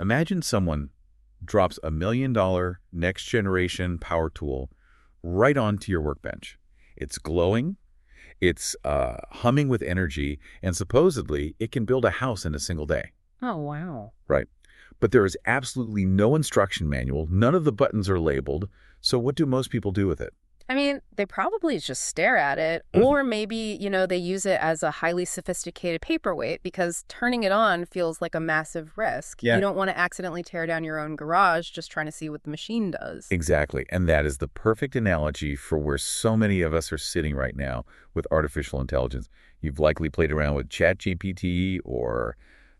Imagine someone drops $1 million next-generation power tool right onto your workbench. It's glowing, it's humming with energy, and supposedly it can build a house in a single day. Oh, wow. Right. But there is absolutely no instruction manual. None of the buttons are labeled. So what do most people do with it? I mean, they probably just stare at it, or maybe, they use it as a highly sophisticated paperweight because turning it on feels like a massive risk. Yeah. You don't want to accidentally tear down your own garage just trying to see what the machine does. Exactly. And that is the perfect analogy for where so many of us are sitting right now with artificial intelligence. You've likely played around with ChatGPT or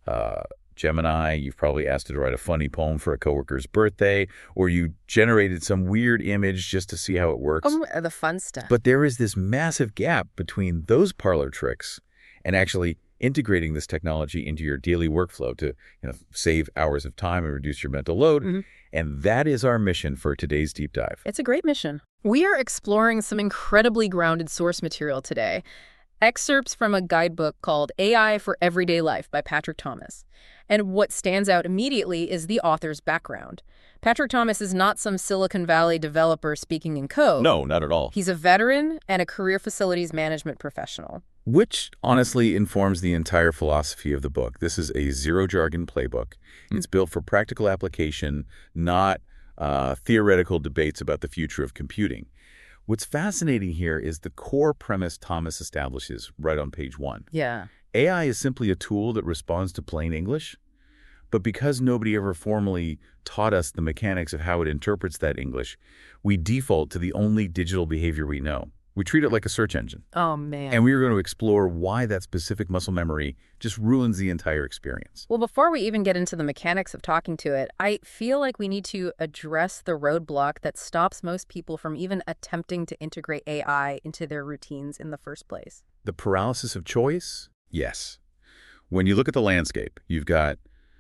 Gemini. You've probably asked it to write a funny poem for a coworker's birthday, or you generated some weird image just to see how it works. Oh, the fun stuff. But there is this massive gap between those parlor tricks and actually integrating this technology into your daily workflow to save hours of time and reduce your mental load. And that is our mission for today's deep dive. It's a great mission. We are exploring some incredibly grounded source material today. Excerpts from a guidebook called AI for Everyday Life by Patrick Thomas. And what stands out immediately is the author's background. Patrick Thomas is not some Silicon Valley developer speaking in code. No, not at all. He's a veteran and a career facilities management professional. Which honestly informs the entire philosophy of the book. This is a zero-jargon playbook. It's built for practical application, not theoretical debates about the future of computing. What's fascinating here is the core premise Thomas establishes right on page 1. Yeah. AI is simply a tool that responds to plain English, but because nobody ever formally taught us the mechanics of how it interprets that English, we default to the only digital behavior we know. We treat it like a search engine. Oh, man. And we are going to explore why that specific muscle memory just ruins the entire experience. Well, before we even get into the mechanics of talking to it, I feel like we need to address the roadblock that stops most people from even attempting to integrate AI into their routines in the first place. The paralysis of choice? Yes. When you look at the landscape, you've got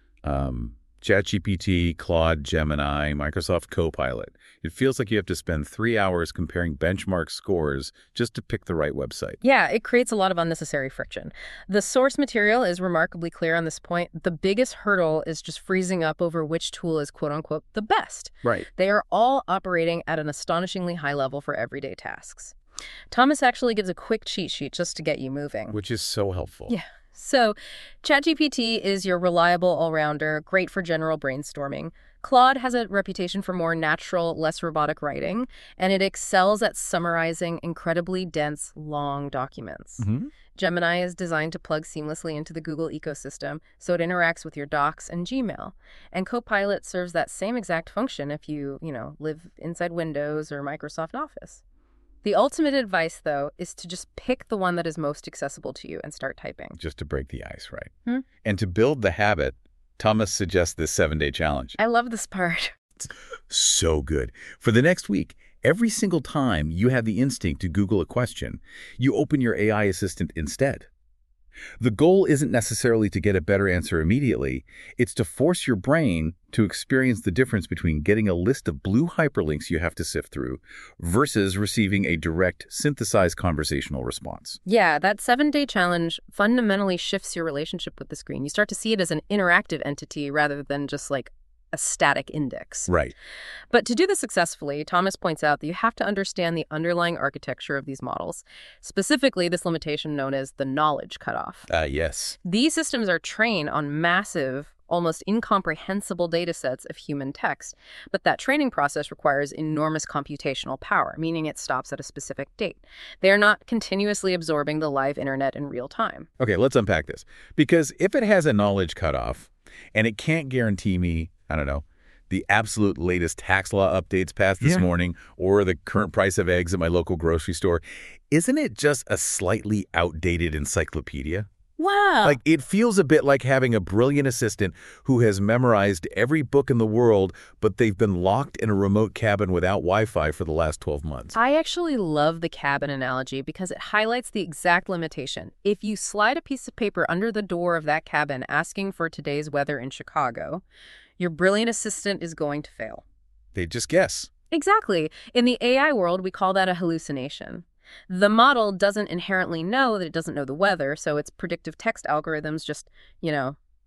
ChatGPT, Claude, Gemini, Microsoft Copilot. It feels like you have to spend 3 hours comparing benchmark scores just to pick the right website. Yeah, it creates a lot of unnecessary friction. The source material is remarkably clear on this point. The biggest hurdle is just freezing up over which tool is quote-unquote the best. Right. They are all operating at an astonishingly high level for everyday tasks. Thomas actually gives a quick cheat sheet just to get you moving. Which is so helpful. Yeah. So, ChatGPT is your reliable all-rounder, great for general brainstorming. Claude has a reputation for more natural, less robotic writing, and it excels at summarizing incredibly dense, long documents. Gemini is designed to plug seamlessly into the Google ecosystem, so it interacts with your Docs and Gmail. And Copilot serves that same exact function if you, live inside Windows or Microsoft Office. The ultimate advice, though, is to just pick the one that is most accessible to you and start typing. Just to break the ice, right? And to build the habit, Thomas suggests this 7-day challenge. I love this part. So good. For the next week, every single time you have the instinct to Google a question, you open your AI assistant instead. The goal isn't necessarily to get a better answer immediately. It's to force your brain to experience the difference between getting a list of blue hyperlinks you have to sift through versus receiving a direct, synthesized conversational response. Yeah, that 7-day challenge fundamentally shifts your relationship with the screen. You start to see it as an interactive entity rather than just like a static index. Right. But to do this successfully, Thomas points out that you have to understand the underlying architecture of these models, specifically this limitation known as the knowledge cutoff. Yes. These systems are trained on massive, almost incomprehensible data sets of human text, but that training process requires enormous computational power, meaning it stops at a specific date. They are not continuously absorbing the live internet in real time. Okay, let's unpack this. Because if it has a knowledge cutoff and it can't guarantee me, I don't know, the absolute latest tax law updates passed this morning or the current price of eggs at my local grocery store, isn't it just a slightly outdated encyclopedia? Wow. Like, it feels a bit like having a brilliant assistant who has memorized every book in the world, but they've been locked in a remote cabin without Wi-Fi for the last 12 months. I actually love the cabin analogy because it highlights the exact limitation. If you slide a piece of paper under the door of that cabin asking for today's weather in Chicago, your brilliant assistant is going to fail. They just guess. Exactly. In the AI world, we call that a hallucination. The model doesn't inherently know that it doesn't know the weather, so its predictive text algorithms just,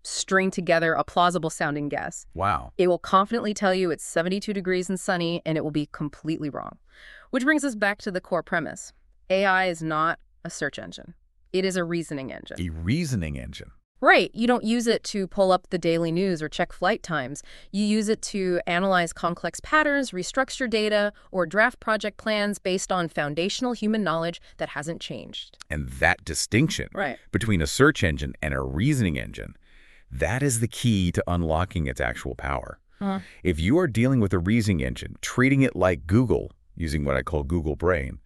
string together a plausible-sounding guess. Wow. It will confidently tell you it's 72 degrees and sunny, and it will be completely wrong. Which brings us back to the core premise. AI is not a search engine. It is a reasoning engine. A reasoning engine. Right. You don't use it to pull up the daily news or check flight times. You use it to analyze complex patterns, restructure data, or draft project plans based on foundational human knowledge that hasn't changed. And that distinction between a search engine and a reasoning engine, that is the key to unlocking its actual power. If you are dealing with a reasoning engine, treating it like Google, using what I call Google Brain,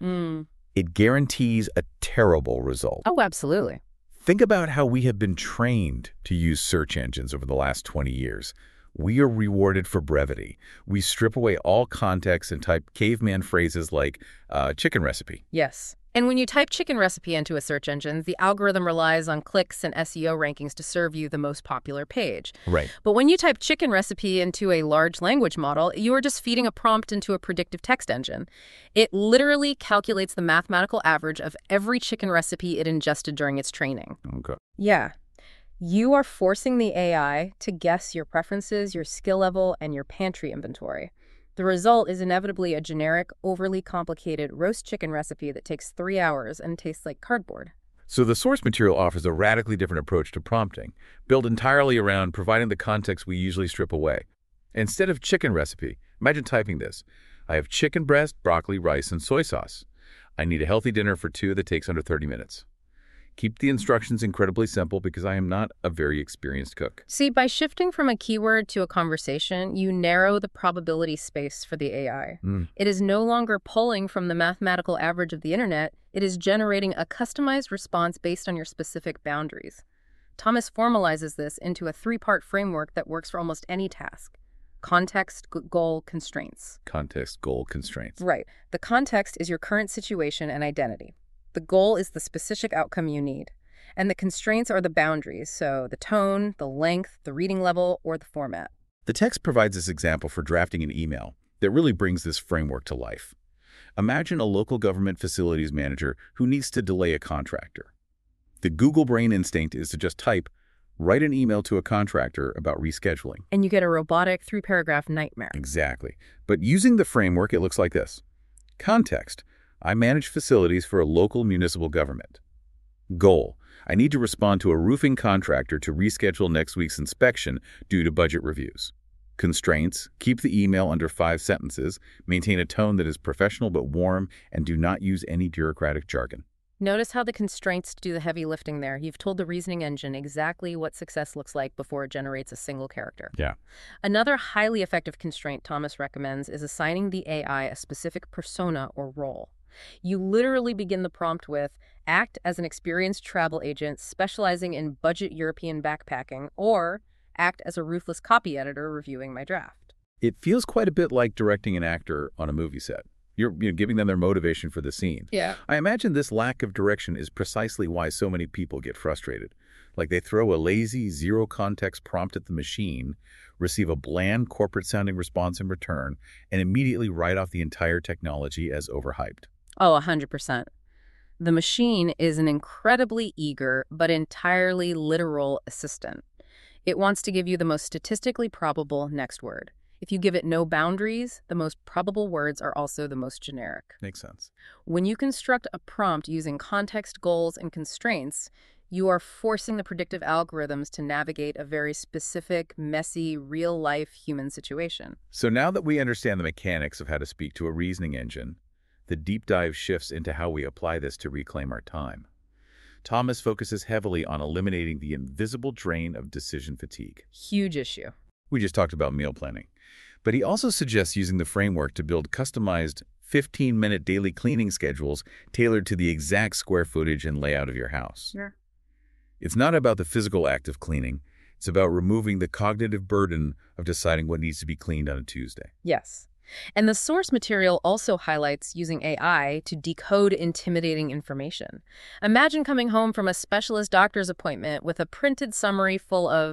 it guarantees a terrible result. Oh, absolutely. Think about how we have been trained to use search engines over the last 20 years. We are rewarded for brevity. We strip away all context and type caveman phrases like chicken recipe. Yes. And when you type chicken recipe into a search engine, the algorithm relies on clicks and SEO rankings to serve you the most popular page. Right. But when you type chicken recipe into a large language model, you are just feeding a prompt into a predictive text engine. It literally calculates the mathematical average of every chicken recipe it ingested during its training. Okay. Yeah. You are forcing the AI to guess your preferences, your skill level, and your pantry inventory. The result is inevitably a generic, overly complicated roast chicken recipe that takes 3 hours and tastes like cardboard. So the source material offers a radically different approach to prompting, built entirely around providing the context we usually strip away. Instead of chicken recipe, imagine typing this. I have chicken breast, broccoli, rice, and soy sauce. I need a healthy dinner for two that takes under 30 minutes. Keep the instructions incredibly simple because I am not a very experienced cook. See, by shifting from a keyword to a conversation, you narrow the probability space for the AI. It is no longer pulling from the mathematical average of the internet. It is generating a customized response based on your specific boundaries. Thomas formalizes this into a 3-part framework that works for almost any task. Context, goal, constraints. Context, goal, constraints. Right. The context is your current situation and identity. The goal is the specific outcome you need. And the constraints are the boundaries, so the tone, the length, the reading level, or the format. The text provides this example for drafting an email that really brings this framework to life. Imagine a local government facilities manager who needs to delay a contractor. The Google Brain instinct is to just type, write an email to a contractor about rescheduling. And you get a robotic 3-paragraph nightmare. Exactly. But using the framework, it looks like this. Context. I manage facilities for a local municipal government. Goal. I need to respond to a roofing contractor to reschedule next week's inspection due to budget reviews. Constraints. Keep the email under 5 sentences, maintain a tone that is professional but warm, and do not use any bureaucratic jargon. Notice how the constraints do the heavy lifting there. You've told the reasoning engine exactly what success looks like before it generates a single character. Yeah. Another highly effective constraint Thomas recommends is assigning the AI a specific persona or role. You literally begin the prompt with, act as an experienced travel agent specializing in budget European backpacking, or act as a ruthless copy editor reviewing my draft. It feels quite a bit like directing an actor on a movie set. You're giving them their motivation for the scene. Yeah. I imagine this lack of direction is precisely why so many people get frustrated. Like they throw a lazy, zero-context prompt at the machine, receive a bland, corporate-sounding response in return, and immediately write off the entire technology as overhyped. Oh, 100%. The machine is an incredibly eager but entirely literal assistant. It wants to give you the most statistically probable next word. If you give it no boundaries, the most probable words are also the most generic. Makes sense. When you construct a prompt using context, goals, and constraints, you are forcing the predictive algorithms to navigate a very specific, messy, real-life human situation. So now that we understand the mechanics of how to speak to a reasoning engine, the deep dive shifts into how we apply this to reclaim our time. Thomas focuses heavily on eliminating the invisible drain of decision fatigue. Huge issue. We just talked about meal planning. But he also suggests using the framework to build customized 15-minute daily cleaning schedules tailored to the exact square footage and layout of your house. Yeah. It's not about the physical act of cleaning. It's about removing the cognitive burden of deciding what needs to be cleaned on a Tuesday. Yes. And the source material also highlights using AI to decode intimidating information. Imagine coming home from a specialist doctor's appointment with a printed summary full of,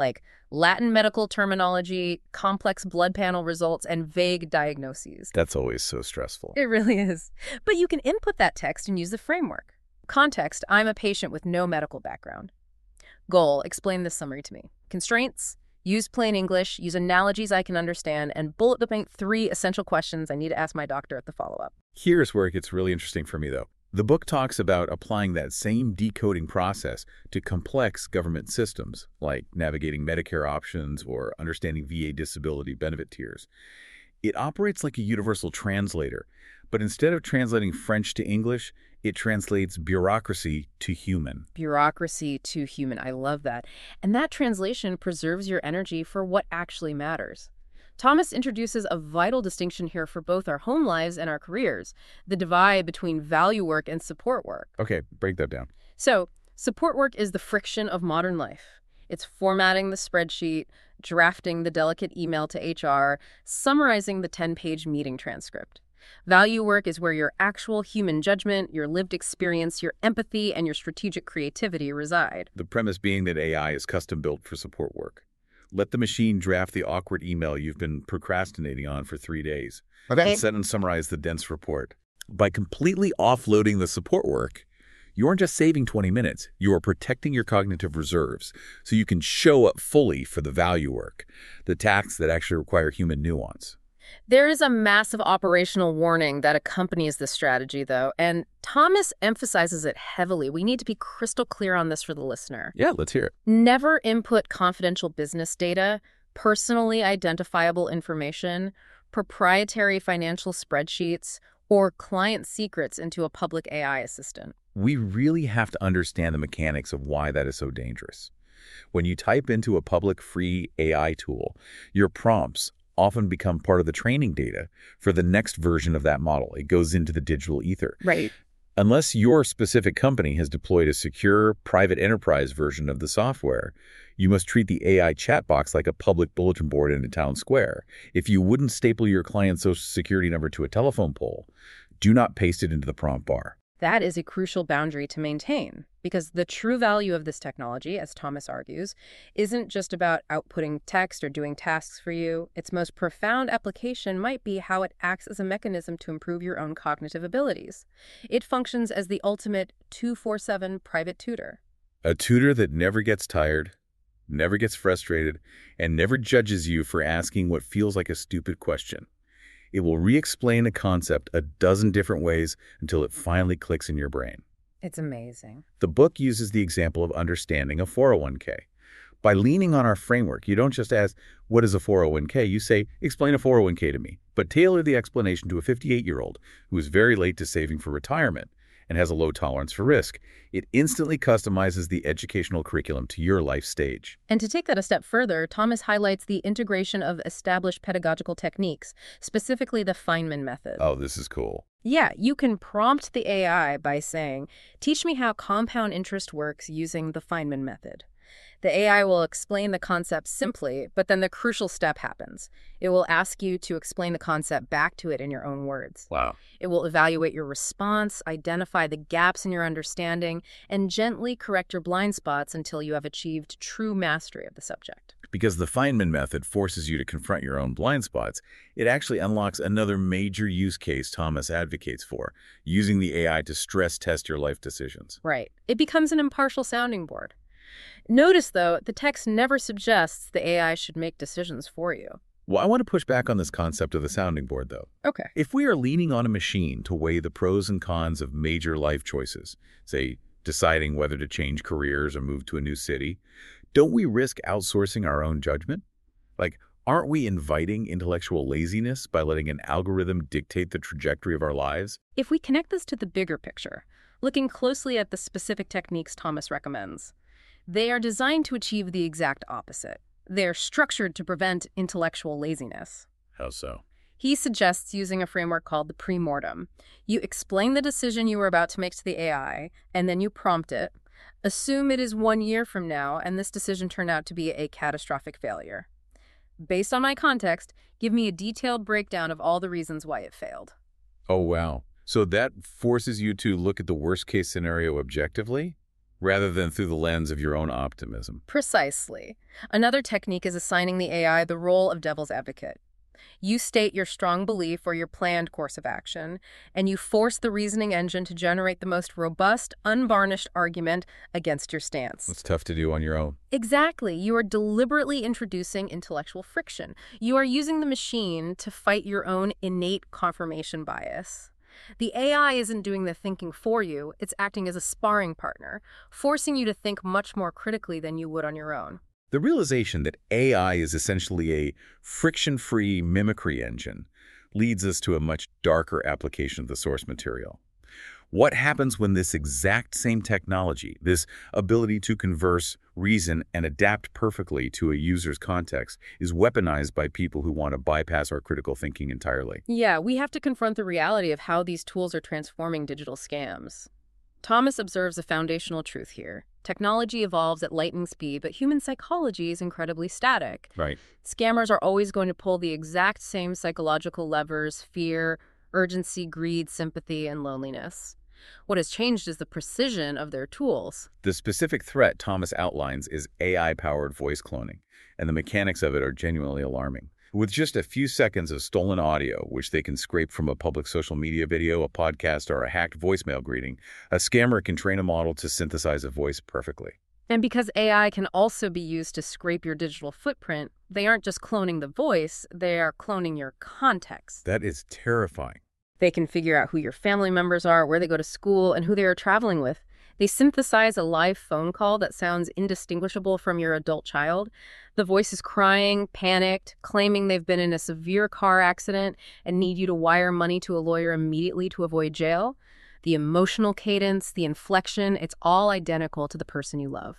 Latin medical terminology, complex blood panel results, and vague diagnoses. That's always so stressful. It really is. But you can input that text and use the framework. Context, I'm a patient with no medical background. Goal, explain this summary to me. Constraints: use plain English, use analogies I can understand, and bullet point 3 essential questions I need to ask my doctor at the follow-up. Here's where it gets really interesting for me, though. The book talks about applying that same decoding process to complex government systems, like navigating Medicare options or understanding VA disability benefit tiers. It operates like a universal translator, but instead of translating French to English, it translates bureaucracy to human. Bureaucracy to human. I love that. And that translation preserves your energy for what actually matters. Thomas introduces a vital distinction here for both our home lives and our careers, the divide between value work and support work. Okay, break that down. So, support work is the friction of modern life. It's formatting the spreadsheet, drafting the delicate email to HR, summarizing the 10-page meeting transcript. Value work is where your actual human judgment, your lived experience, your empathy, and your strategic creativity reside. The premise being that AI is custom-built for support work. Let the machine draft the awkward email you've been procrastinating on for 3 days. And set and summarize the dense report. By completely offloading the support work, you aren't just saving 20 minutes, you are protecting your cognitive reserves so you can show up fully for the value work, the tasks that actually require human nuance. There is a massive operational warning that accompanies this strategy, though, and Thomas emphasizes it heavily. We need to be crystal clear on this for the listener. Yeah, let's hear it. Never input confidential business data, personally identifiable information, proprietary financial spreadsheets, or client secrets into a public AI assistant. We really have to understand the mechanics of why that is so dangerous. When you type into a public free AI tool, your prompts often become part of the training data for the next version of that model. It goes into the digital ether. Right. Unless your specific company has deployed a secure private enterprise version of the software, you must treat the AI chat box like a public bulletin board in a town square. If you wouldn't staple your client's social security number to a telephone pole, do not paste it into the prompt bar. That is a crucial boundary to maintain, because the true value of this technology, as Thomas argues, isn't just about outputting text or doing tasks for you. Its most profound application might be how it acts as a mechanism to improve your own cognitive abilities. It functions as the ultimate 24/7 private tutor. A tutor that never gets tired, never gets frustrated, and never judges you for asking what feels like a stupid question. It will re-explain a concept a dozen different ways until it finally clicks in your brain. It's amazing. The book uses the example of understanding a 401k. By leaning on our framework, you don't just ask, what is a 401k? You say, explain a 401k to me, but tailor the explanation to a 58-year-old who is very late to saving for retirement and has a low tolerance for risk. It instantly customizes the educational curriculum to your life stage. And to take that a step further, Thomas highlights the integration of established pedagogical techniques, specifically the Feynman method. Oh, this is cool. Yeah, you can prompt the AI by saying, teach me how compound interest works using the Feynman method. The AI will explain the concept simply, but then the crucial step happens. It will ask you to explain the concept back to it in your own words. Wow. It will evaluate your response, identify the gaps in your understanding, and gently correct your blind spots until you have achieved true mastery of the subject. Because the Feynman method forces you to confront your own blind spots, it actually unlocks another major use case Thomas advocates for, using the AI to stress test your life decisions. Right. It becomes an impartial sounding board. Notice, though, the text never suggests the AI should make decisions for you. Well, I want to push back on this concept of the sounding board, though. Okay. If we are leaning on a machine to weigh the pros and cons of major life choices, say deciding whether to change careers or move to a new city, don't we risk outsourcing our own judgment? Like, aren't we inviting intellectual laziness by letting an algorithm dictate the trajectory of our lives? If we connect this to the bigger picture, looking closely at the specific techniques Thomas recommends, they are designed to achieve the exact opposite. They're structured to prevent intellectual laziness. How so? He suggests using a framework called the pre-mortem. You explain the decision you were about to make to the AI, and then you prompt it. Assume it is 1 year from now, and this decision turned out to be a catastrophic failure. Based on my context, give me a detailed breakdown of all the reasons why it failed. Oh, wow. So that forces you to look at the worst-case scenario objectively, rather than through the lens of your own optimism. Precisely. Another technique is assigning the AI the role of devil's advocate. You state your strong belief or your planned course of action, and you force the reasoning engine to generate the most robust, unvarnished argument against your stance. It's tough to do on your own. Exactly. You are deliberately introducing intellectual friction. You are using the machine to fight your own innate confirmation bias. The AI isn't doing the thinking for you, it's acting as a sparring partner, forcing you to think much more critically than you would on your own. The realization that AI is essentially a friction-free mimicry engine leads us to a much darker application of the source material. What happens when this exact same technology, this ability to converse, reason, and adapt perfectly to a user's context, is weaponized by people who want to bypass our critical thinking entirely? Yeah, we have to confront the reality of how these tools are transforming digital scams. Thomas observes a foundational truth here. Technology evolves at lightning speed, but human psychology is incredibly static. Right. Scammers are always going to pull the exact same psychological levers: fear, urgency, greed, sympathy, and loneliness. What has changed is the precision of their tools. The specific threat Thomas outlines is AI-powered voice cloning, and the mechanics of it are genuinely alarming. With just a few seconds of stolen audio, which they can scrape from a public social media video, a podcast, or a hacked voicemail greeting, a scammer can train a model to synthesize a voice perfectly. And because AI can also be used to scrape your digital footprint, they aren't just cloning the voice, they are cloning your context. That is terrifying. They can figure out who your family members are, where they go to school, and who they are traveling with. They synthesize a live phone call that sounds indistinguishable from your adult child. The voice is crying, panicked, claiming they've been in a severe car accident and need you to wire money to a lawyer immediately to avoid jail. The emotional cadence, the inflection, it's all identical to the person you love.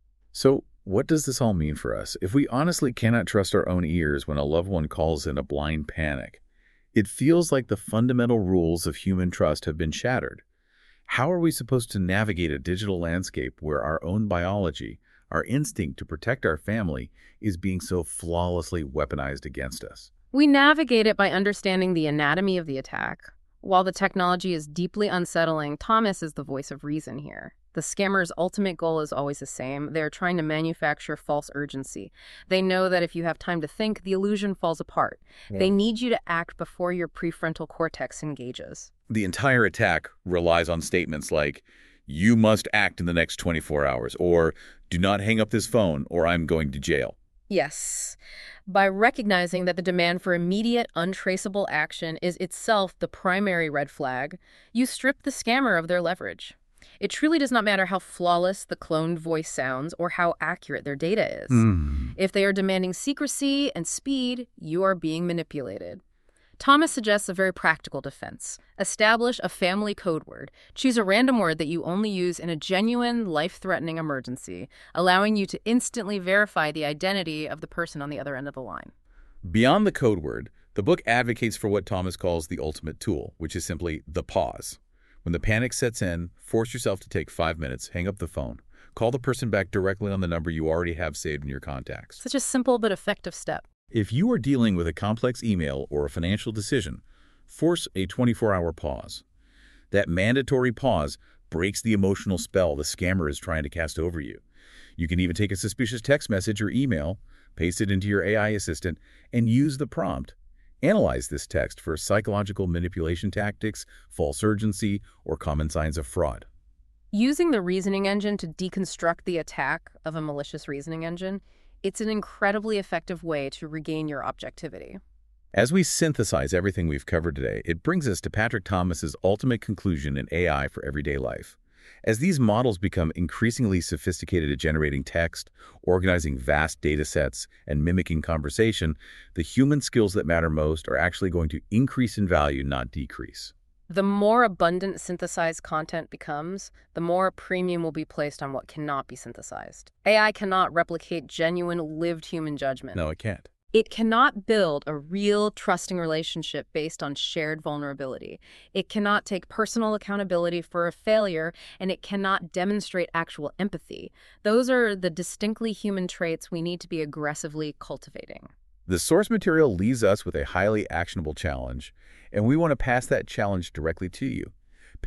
So, what does this all mean for us? If we honestly cannot trust our own ears when a loved one calls in a blind panic, it feels like the fundamental rules of human trust have been shattered. How are we supposed to navigate a digital landscape where our own biology, our instinct to protect our family, is being so flawlessly weaponized against us? We navigate it by understanding the anatomy of the attack. While the technology is deeply unsettling, Thomas is the voice of reason here. The scammer's ultimate goal is always the same. They're trying to manufacture false urgency. They know that if you have time to think, the illusion falls apart. Yeah. They need you to act before your prefrontal cortex engages. The entire attack relies on statements like, "You must act in the next 24 hours," or "Do not hang up this phone, or I'm going to jail." Yes. By recognizing that the demand for immediate, untraceable action is itself the primary red flag, you strip the scammer of their leverage. It truly does not matter how flawless the cloned voice sounds or how accurate their data is. If they are demanding secrecy and speed, you are being manipulated. Thomas suggests a very practical defense. Establish a family code word. Choose a random word that you only use in a genuine, life-threatening emergency, allowing you to instantly verify the identity of the person on the other end of the line. Beyond the code word, the book advocates for what Thomas calls the ultimate tool, which is simply the pause. When the panic sets in, force yourself to take 5 minutes, hang up the phone, call the person back directly on the number you already have saved in your contacts. Such a simple but effective step. If you are dealing with a complex email or a financial decision, force a 24-hour pause. That mandatory pause breaks the emotional spell the scammer is trying to cast over you. You can even take a suspicious text message or email, paste it into your AI assistant, and use the prompt. Analyze this text for psychological manipulation tactics, false urgency, or common signs of fraud. Using the reasoning engine to deconstruct the attack of a malicious reasoning engine, it's an incredibly effective way to regain your objectivity. As we synthesize everything we've covered today, it brings us to Patrick Thomas's ultimate conclusion in AI for everyday life. As these models become increasingly sophisticated at generating text, organizing vast data sets, and mimicking conversation, the human skills that matter most are actually going to increase in value, not decrease. The more abundant synthesized content becomes, the more premium will be placed on what cannot be synthesized. AI cannot replicate genuine, lived human judgment. No, it can't. It cannot build a real, trusting relationship based on shared vulnerability. It cannot take personal accountability for a failure, and it cannot demonstrate actual empathy. Those are the distinctly human traits we need to be aggressively cultivating. The source material leaves us with a highly actionable challenge, and we want to pass that challenge directly to you.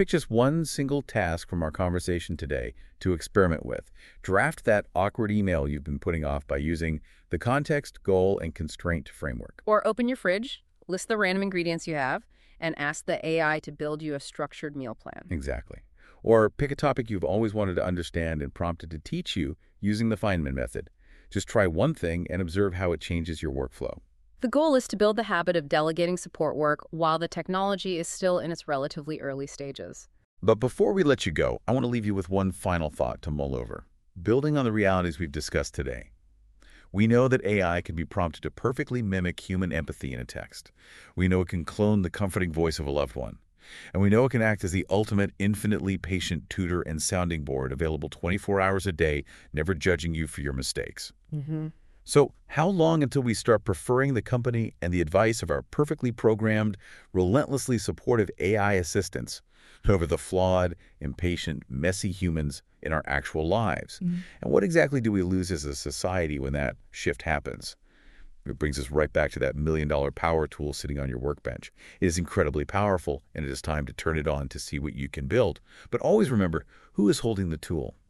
Pick just one single task from our conversation today to experiment with. Draft that awkward email you've been putting off by using the context, goal, and constraint framework. Or open your fridge, list the random ingredients you have, and ask the AI to build you a structured meal plan. Exactly. Or pick a topic you've always wanted to understand and prompt it to teach you using the Feynman method. Just try one thing and observe how it changes your workflow. The goal is to build the habit of delegating support work while the technology is still in its relatively early stages. But before we let you go, I want to leave you with one final thought to mull over. Building on the realities we've discussed today, we know that AI can be prompted to perfectly mimic human empathy in a text. We know it can clone the comforting voice of a loved one. And we know it can act as the ultimate infinitely patient tutor and sounding board available 24 hours a day, never judging you for your mistakes. So how long until we start preferring the company and the advice of our perfectly programmed, relentlessly supportive AI assistants over the flawed, impatient, messy humans in our actual lives? And what exactly do we lose as a society when that shift happens? It brings us right back to that million-dollar power tool sitting on your workbench. It is incredibly powerful, and it is time to turn it on to see what you can build. But always remember, who is holding the tool?